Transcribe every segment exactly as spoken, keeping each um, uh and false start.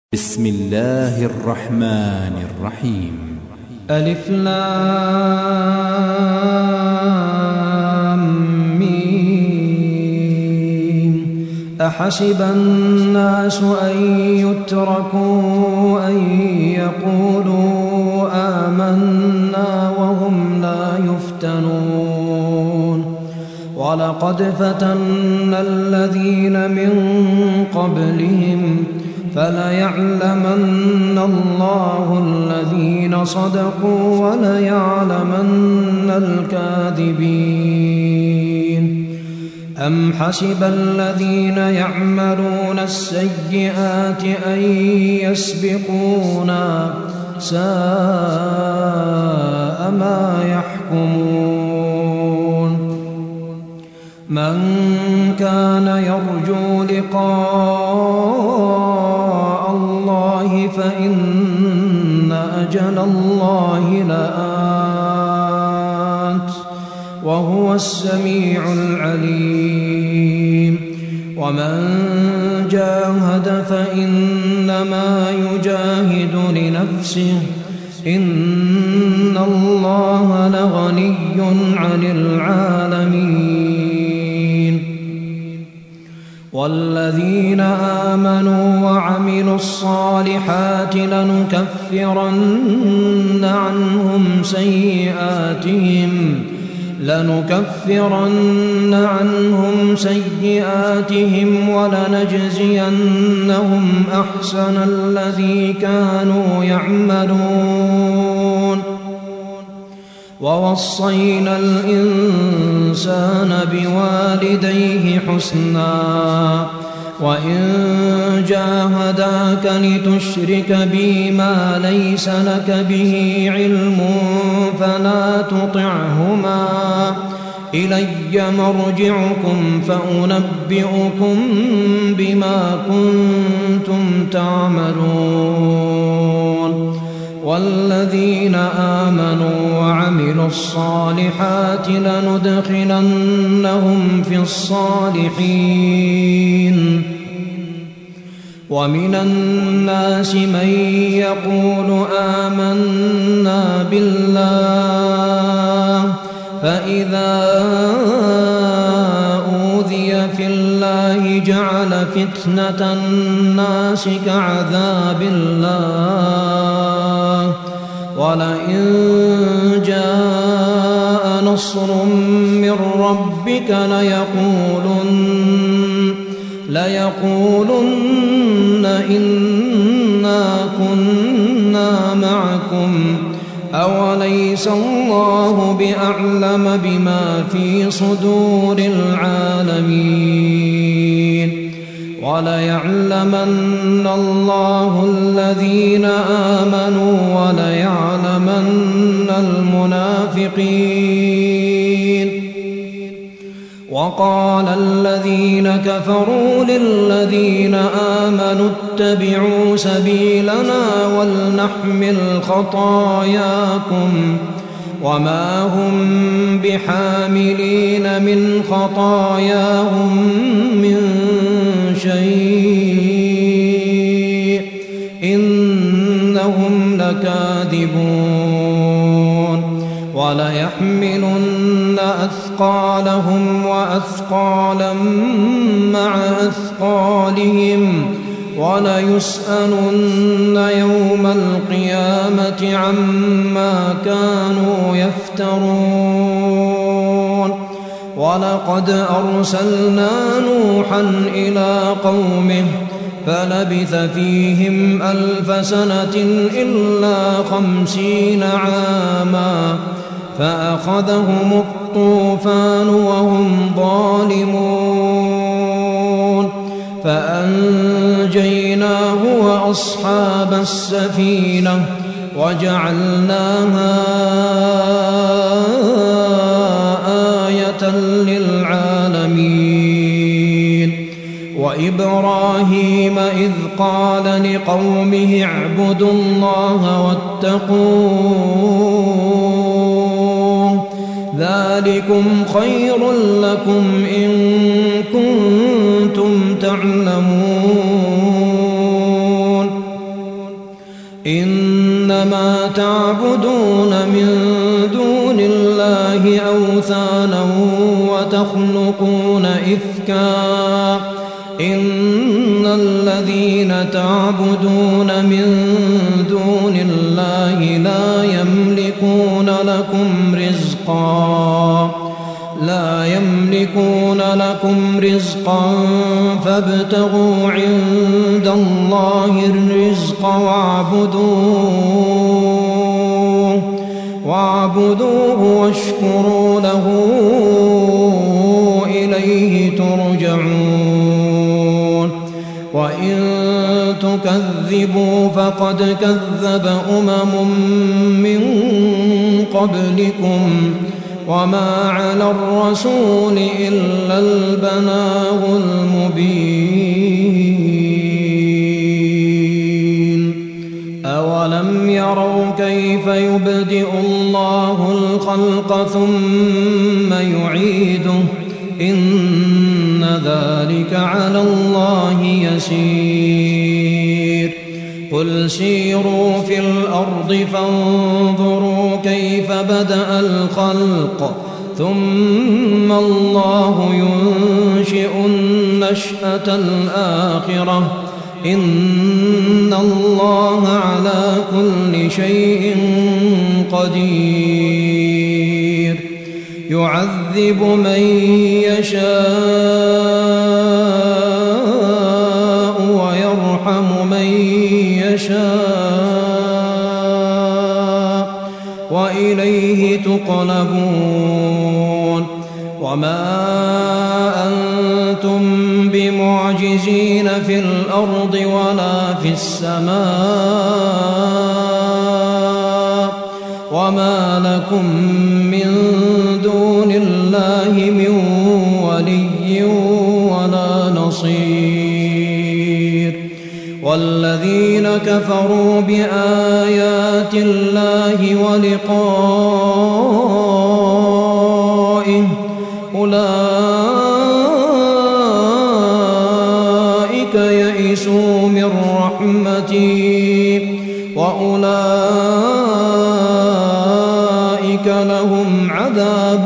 بسم الله الرحمن الرحيم. ألف لام ميم. أحسب الناس أن يتركوا أن يقولوا آمنا وهم لا يفتنون. ولقد فتنا الذين من قبلهم فليعلمن الله الذين صدقوا وليعلمن الكاذبين. أم حسب الذين يعملون السيئات أن يسبقونا ساء ما يحكمون. من كان يرجو لقاء الله فإن أجل الله لآت وهو السميع العليم. ومن جاهد فإنما يجاهد لنفسه إن الله لغني عن العالمين. والذين آمنوا وعملوا الصالحات لنكفرن عنهم سيئاتهم لنكفرن عنهم سيئاتهم ولنجزينهم أحسن الذي كانوا يعملون. ووصينا الإنسان بوالديه حسنا وإن جاهداك لتشرك بي ما ليس لك به علم فلا تطعهما إلي مرجعكم فأنبئكم بما كنتم تعملون. والذين آمنوا وعملوا الصالحات لندخلنهم في الصالحين. ومن الناس من يقول آمنا بالله فإذا أوذي في الله جعل فتنة الناس كعذاب الله ولئن جاء نصر من ربك ليقولن ليقولن إنا كنا معكم أوليس الله بأعلم بما في صدور العالمين. وليعلمن الله الذين آمنوا وليعلمن المنافقين. وقال الذين كفروا للذين آمنوا اتبعوا سبيلنا ولنحمل خطاياكم وما هم بحاملين من خطاياهم من شيء إنهم لكاذبون. وليحملن أثقالهم وأثقالا مع أثقالهم وليسألن يوم القيامة عما كانوا يفترون. ولقد أرسلنا نوحا إلى قومه فلبث فيهم ألف سنة إلا خمسين عاما فأخذهم الطوفان وهم ظالمون فأنجيناه وأصحاب السفينة وجعلناها آية للعالمين. وإبراهيم إذ قال لقومه اعبدوا الله واتقوه ذلكم خير لكم إن كنتم تعلمون. إنما تعبدون من دون الله أوثانا وتخلقون إفكا إن الذين تعبدون من دون الله لا يملكون لكم رزقا لا يملكون لكم رزقا فابتغوا عند الله الرزق واعبدوه واعبدوه واشكروا له إليه ترجعون وإن تكذبوا فقد كذب أمم من قبلكم وما على الرسول إلا البلاغ المبين أولم يروا كيف يبدئ الله الخلق ثم يعيده إن ذلك على الله يسير قل سيروا في الأرض فانظروا كيف بدأ الخلق ثم الله ينشئ النشأة الآخرة إن الله على كل شيء قدير يعذب من يشاء ويرحم من يشاء وإليه تقلبون وما أنتم بمعجزين في الأرض ولا في السماء وما لكم من دون الله من ولي ولا نصير والذين كفروا بآيات الله ولقائه أولئك يئسوا من رحمتي وأولئك لهم عذاب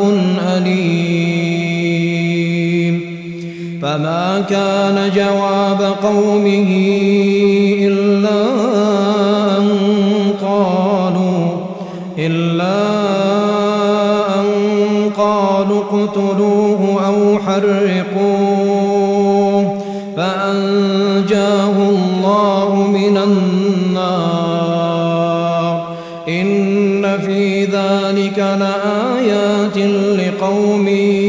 أليم فما كان جواب قومه إلا أن قالوا إلا أن قالوا اقتلوه أو حرقوه فأنجاه الله من النار إن في ذلك لآيات لقوم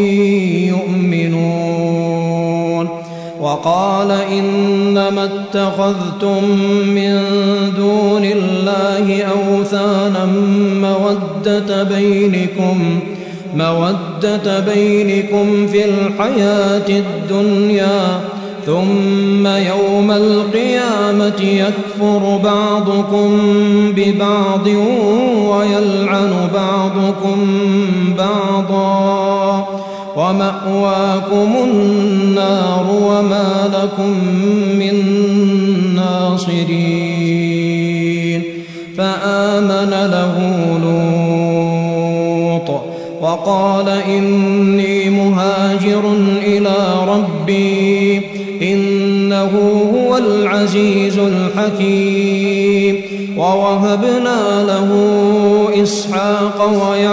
يؤمنون وقال إنما اتخذتم من دون الله أوثانا مودة بينكم مودة بينكم في الحياة الدنيا ثم يوم القيامة يكفر بعضكم ببعض ويلعن بعضكم بعضا ومأواكم النار وما لكم من ناصرين فآمن له لوط وقال إني مهاجر إلى ربي إنه هو العزيز الحكيم ووهبنا له إسحاق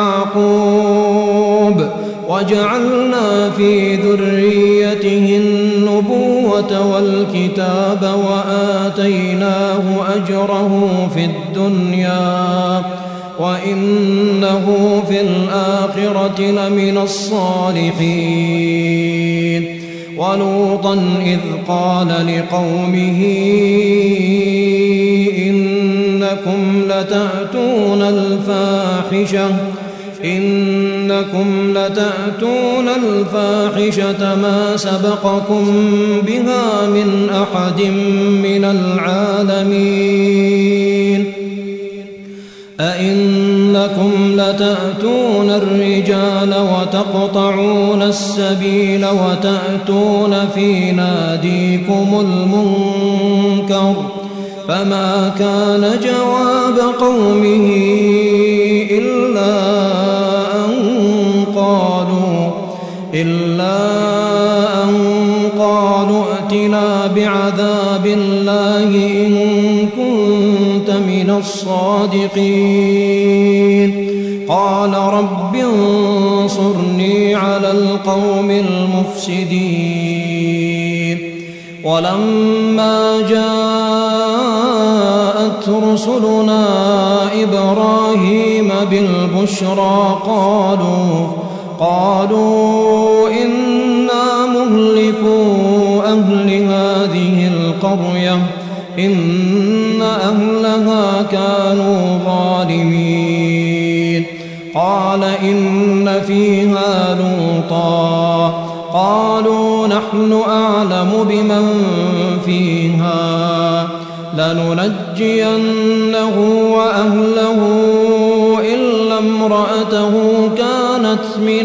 ويعقوب وجعلنا في ذريته النبوة والكتاب وآتيناه أجره في الدنيا وإنه في الآخرة لمن الصالحين ولوطا إذ قال لقومه إنكم لتأتون الفاحشة إنكم لتأتون الفاحشة ما سبقكم بها من أحد من العالمين أئنكم لتأتون الرجال وتقطعون السبيل وتأتون في ناديكم المنكر فما كان جواب قومه إلا أن قالوا إلا أن قالوا ائتنا بعذاب الله إن كنت من الصادقين قال رب انصرني على القوم المفسدين ولما جاءت رسلنا إبراهيم بالبشرى قالوا قالوا إنا مهلكو أهل هذه القرية إن أهلها كانوا ظالمين قال إن فيها لوطا قالوا نحن أعلم بمن فيها لننجينه وأهله إلا امرأته كانت من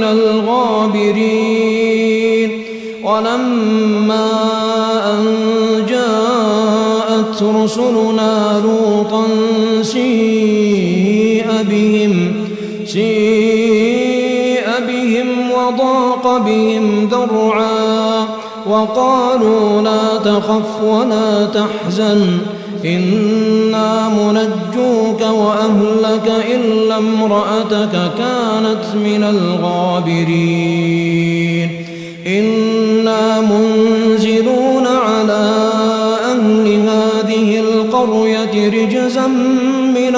الغابرين ولما أن جاءت رسلنا لوطا سيء بهم سيء بهم وضاق بهم ذرعا وقالوا لا تخف ولا تحزن إنا منجوك وأهلك إلا امرأتك كانت من الغابرين إنا منزلون على أهل هذه القرية رجزا من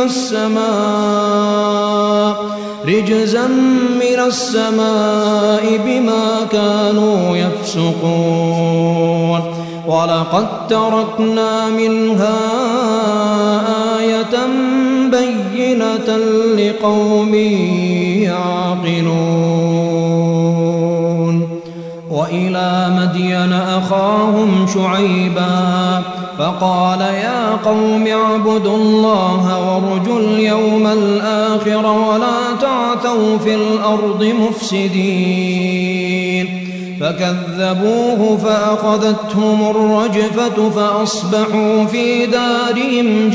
السماء رجزا من السماء بما كانوا يفسقون ولقد تركنا منها آية بينة لقوم يعقلون وإلى مدين أخاهم شعيبا فقال يا قوم اعبدوا الله وارجوا اليوم الآخر ولا تعثوا في الأرض مفسدين فكذبوه فأخذتهم الرجفة فأصبحوا في دارهم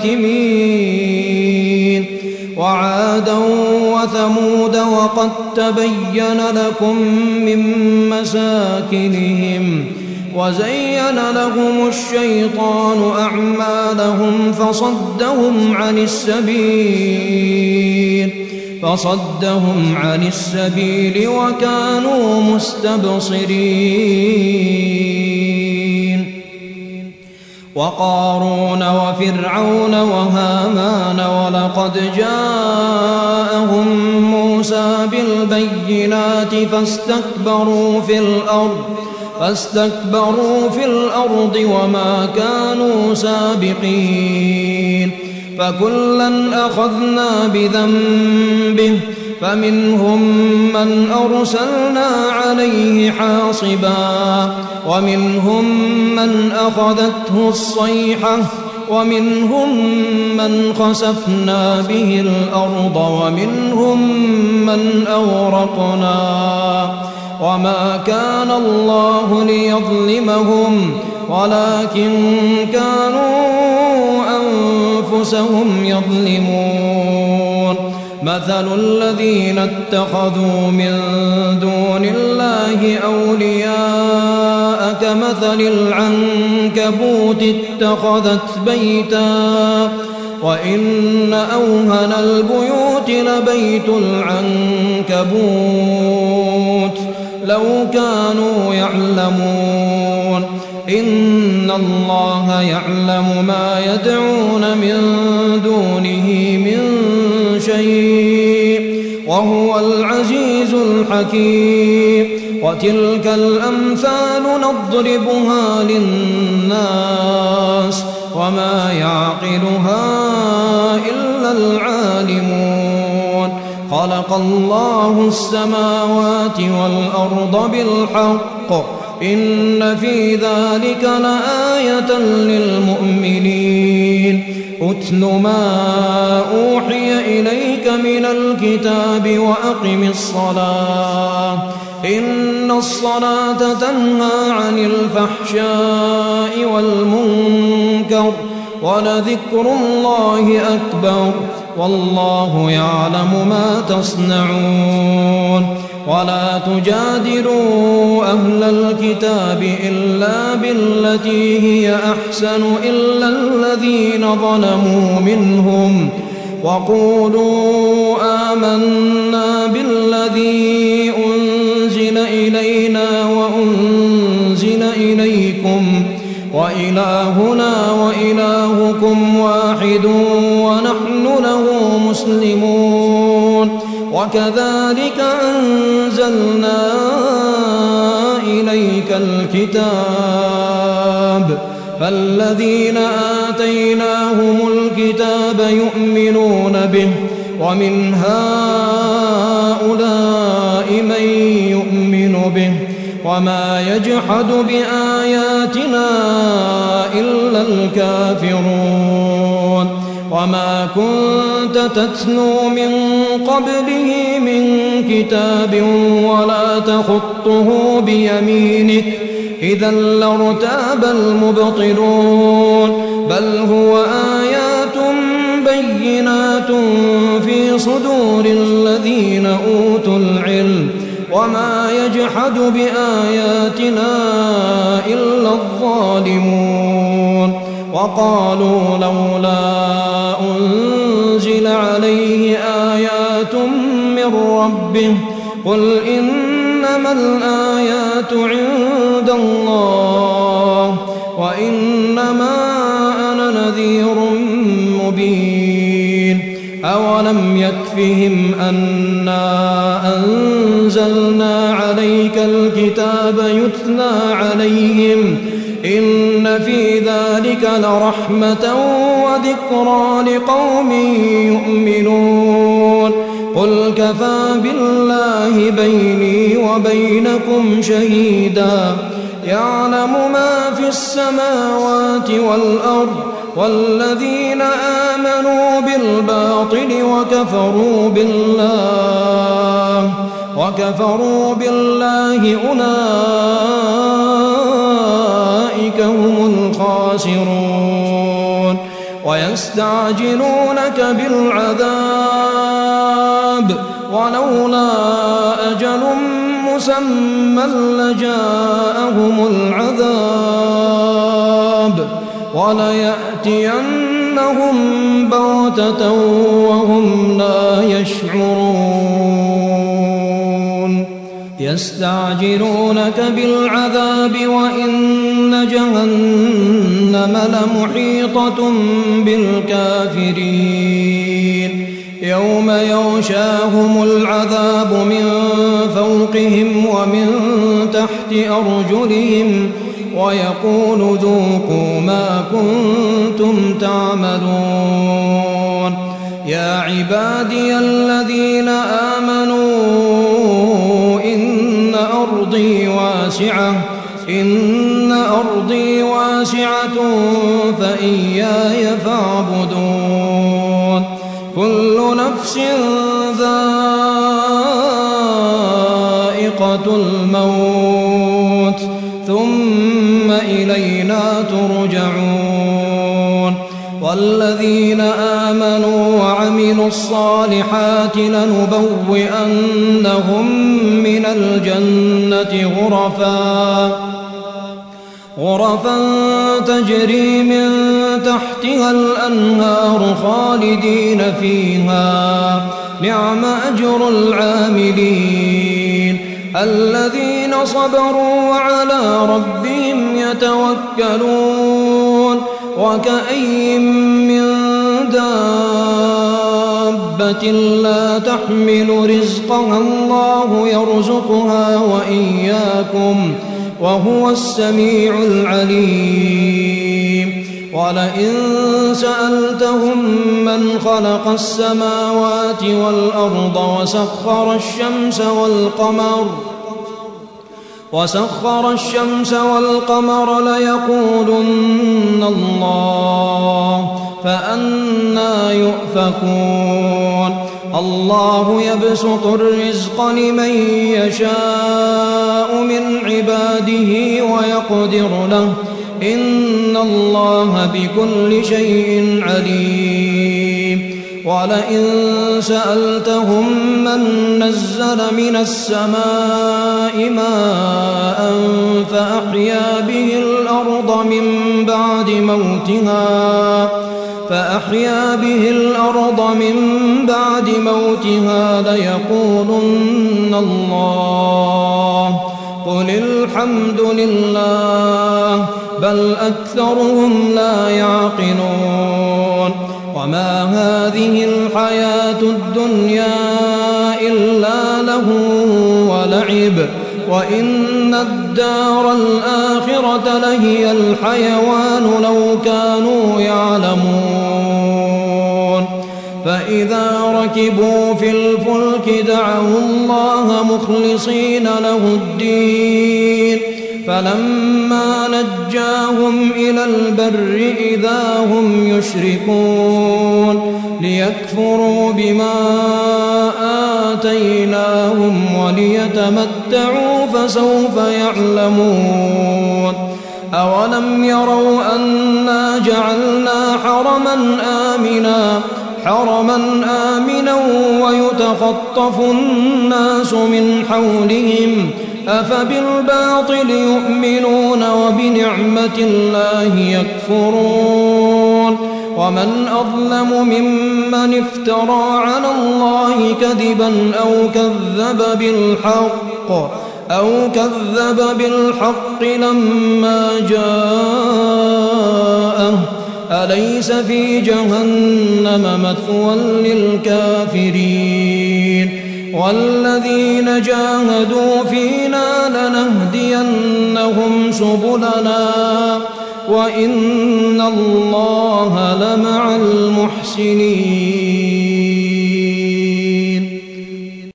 جاثمين وعادا وثمود وقد تبين لكم من مساكنهم وزين لهم الشيطان أعمالهم فصدهم عن السبيل فصدهم عن السبيل وكانوا مستبصرين وقارون وفرعون وهامان ولقد جاءهم موسى بالبينات فاستكبروا في الأرض فاستكبروا في الأرض وما كانوا سابقين فكلا أخذنا بذنبه فمنهم من أرسلنا عليه حاصبا ومنهم من أخذته الصيحة ومنهم من خسفنا به الأرض ومنهم من أغرقنا وما كان الله ليظلمهم ولكن كانوا أنفسهم يظلمون مثل الذين اتخذوا من دون الله أولياء كمثل العنكبوت اتخذت بيتا وإن أوهن البيوت لبيت العنكبوت لو كانوا يعلمون إن الله يعلم ما يدعون من دونه من شيء وهو العزيز الحكيم وتلك الأمثال نضربها للناس وما يعقلها إلا العالمون خلق الله السماوات والأرض بالحق إن في ذلك لآية للمؤمنين أتل ما أوحي إليك من الكتاب وأقم الصلاة إن الصلاة تنهى عن الفحشاء والمنكر ولذكر الله أكبر والله يعلم ما تصنعون ولا تجادلوا أهل الكتاب إلا بالتي هي أحسن إلا الذين ظلموا منهم وقولوا آمنا بالذي أنزل إلينا وأنزل إليكم وإلهنا وإلهكم واحد ونحن له مسلمون وكذلك أنزلنا إليك الكتاب فالذين آتيناهم الكتاب يؤمنون به ومن هؤلاء من يؤمن به وما يجحد بآياتنا إلا الكافرون وما كنت تتلو من قبله من كتاب ولا تخطه بيمينك إذا لارتاب المبطلون بل هو آيات بينات في صدور الذين أوتوا العلم وما يجحد بآياتنا إلا الظالمون وقالوا لولا أنزل عليه آيات من ربه قل إنما الآيات عند الله وإنما أنا نذير مبين أولم يكفهم أنا أنزلنا عليك الكتاب يتلى عليهم إن في ذلك لرحمة وذكرى لقوم يؤمنون قل كفى بالله بيني وبينكم شهيدا يعلم ما في السماوات والأرض والذين آمنوا بالباطل وكفروا بالله وكفروا بالله أولئك هم الخاسرون ويستعجلونك بالعذاب ولولا أجل مسمى لجاءهم العذاب وليأتينهم بغتة وهم لا يشعرون يستعجلونك بالعذاب وإن جهنم لمحيطة بالكافرين يوم يغشاهم العذاب من فوقهم ومن تحت أرجلهم ويقول ذوقوا ما كنتم تعملون يا عبادي الذين آمنوا إن أرضي واسعة إن أرضي واسعة فإياي فاعبدون كل نفس ذائقة الموت ثم إلينا ترجعون والذين آمنوا وعملوا الصالحات لنبوئنهم من الجنة غرفا غرفا تجري من تحتها الأنهار خالدين فيها نعم أجر العاملين الذين صبروا وعلى ربهم يتوكلون وكأي من دابة لا تحمل رزقها الله يرزقها وإياكم وهو السميع العليم ولئن سألتهم من خلق السماوات والأرض وسخر الشمس والقمر وسخر الشمس والقمر ليقولن الله فأنى يؤفكون الله يبسط الرزق لمن يشاء من عباده ويقدر له إن الله بكل شيء عليم ولئن سألتهم من نزل من السماء ماء فأحيا به الأرض من بعد موتها فأحيا به الأرض من بعد موتها ليقولن الله قل الحمد لله بل أكثرهم لا يعقلون وما هذه الحياة الدنيا إلا لهو ولعب وإن الدار الآخرة لهي الحيوان لو كانوا يعلمون فإذا ركبوا في الفلك دعوا الله مخلصين له الدين فلما نجاهم إلى البر إذا هم يشركون ليكفروا بما آتيناهم وليتمتعوا فسوف يعلمون أولم يروا أنا جعلنا حرما آمنا حرما آمنا ويتخطف الناس من حولهم أفبالباطل يؤمنون وبنعمة الله يكفرون ومن أظلم ممن افترى على الله كذبا أو كذب بالحق أو كذب بالحق لما جاءه أليس في جهنم مثوى للكافرين والذين جاهدوا فينا لنهدينهم سبلنا وإن الله لمع المحسنين